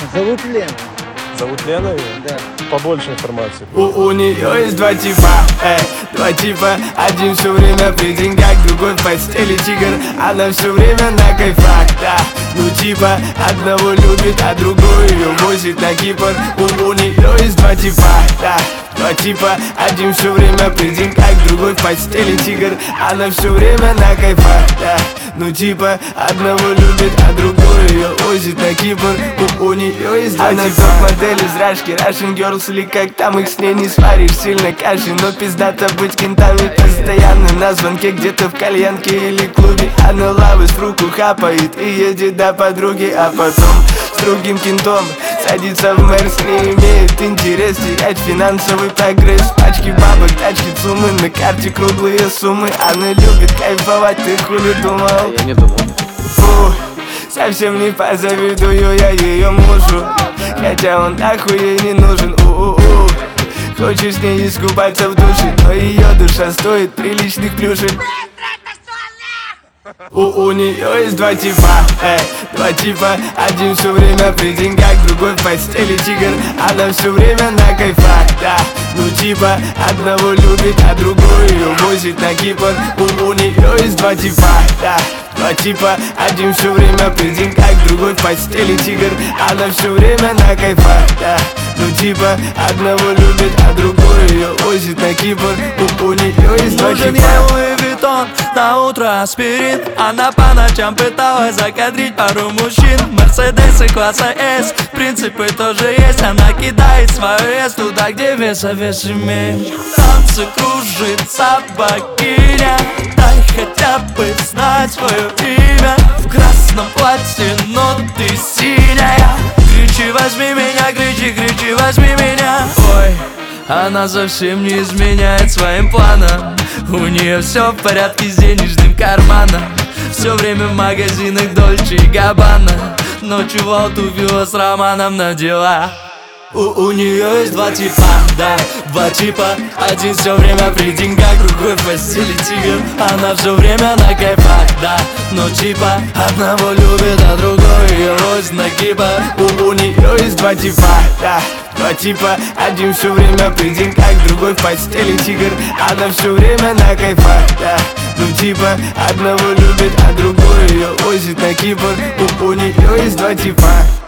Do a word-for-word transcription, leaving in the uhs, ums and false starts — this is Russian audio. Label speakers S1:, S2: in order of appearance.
S1: Зовут Лена.
S2: Зовут Лена ее?
S1: Да.
S2: Побольше информации.
S3: У, у нее есть два типа, эй, два типа. Один все время при деньгах, другой в постели тигр. Она все время на кайфах, да. Ну типа, одного любит, а другой ее возит на Кипр. У, у нее есть два типа, да. Два типа, один все время при деньгах, другой в постели тигр. Она все время на кайфах, да. Ну типа, одного любит, а другой ее возит на Кипр. У, у нее есть два типа. Она топ-модель из Рашки, Russian Girls, или как там их с ней не сваришь, сильно каши. Но пиздато быть кентами постоянно на звонке, где-то в кальянке или клубе. Она лавы в руку хапает и едет до подруги, а потом с другим кентом садится в Мерс, не имеет интерес терять финансовый прогресс. Пачки бабок, тачки, суммы, на карте круглые суммы. Она любит кайфовать, ты хули думал?
S1: Я не думал.
S3: Фу, совсем не позавидую я ее мужу, хотя он нахуй ей не нужен. У-у-у. Хочешь с ней искупаться в душе, но ее душа стоит приличных плюшек. У, у нее есть два типа, эй, два типа. Один все время при деньгах, другой в постели тигр. Она все время на кайфах, да. Ну типа, одного любит, а другой ее возит на Кипр. У, у нее есть два типа, да. Два типа, один все время при деньгах, другой в постели тигр. Она все время на кайфах, да. Ну типа, одного любит, а другой ее возит на Кипр. У, у нее есть два типа.
S4: Нужен ей Луи Виттон, на утро аспирин. Она по ночам пыталась закадрить пару мужчин. Мерседесы класса S, принципы тоже есть. Она кидает свою вес туда, где веса вес имеет. Танцы кружится богиня, дай хотя бы знать свое имя. В красном платье, но ты синяя. Кричи, возьми меня, кричи, кричи, возьми меня. Ой, она совсем не изменяет своим планам. У нее все в порядке с денежным карманом. Все время в магазинах Дольче и Габбана. Ночью в ауту вела с Романом на дела. У, у нее есть два типа, да, два типа. Один все время при деньгах, другой в постели тигр. Она все время на кайфах, да. Но типа, одного любит, а другой ее возит на Кипр.
S3: У, у нее есть два типа, да. Два типа, один все время при деньгах, другой в постели тигр. Она все время на кайфах, да. Ну типа, одного любит, а другой ее возит на Кипр. У, у нее есть два типа.